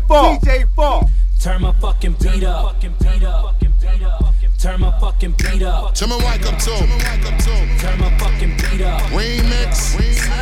Fall. DJ Fall. Turn my fucking beat up. Turn my fucking beat up. Turn my mic up too. Turn my fucking beat up. Remix.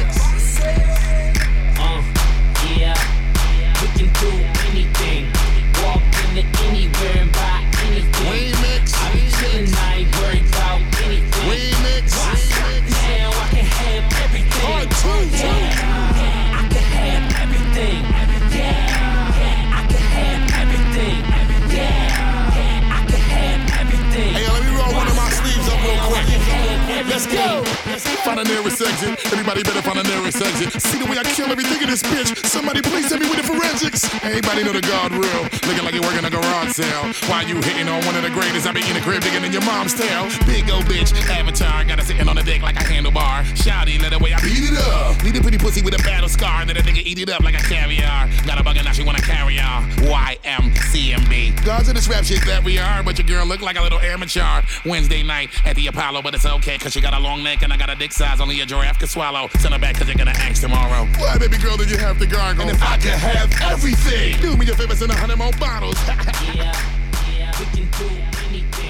Yeah, we can do anything. Walk into anywhere and buy anything. Remix. I be chillin', I ain't worried about anything. Remix. Now I can have everything. Yeah, I can have everything. Yeah, I can have everything. Yeah, I can have everything. Hey, let me roll one of my sleeves up real quick. Let's go. Find the nearest exit. Everybody better find the nearest exit. See the way I kill everything in this bitch. Somebody please tell me with the forensics. Everybody know the guard real. Looking like you're working a garage sale. Why you hitting on one of the greatest? I be in the crib digging in your mom's tail. Big old bitch, Avatar. Got her sitting on the deck like a handlebar. Shouty, let the way I beat it up. Need a pretty pussy with a battle scar. Then a nigga eat it up like a caviar. Got a bugger now she wanna carry on. YMCMB. Gods of this rap shit that we are. But your girl look like a little amateur. Wednesday night at the Apollo, but it's okay. Cause she got a long neck and I got a dick size only a giraffe can swallow. Send her back cause you're gonna ask tomorrow. Why, baby girl, did you have to gargle? And if I could have everything, do me a favor, send 100 more bottles. Yeah, we can do anything.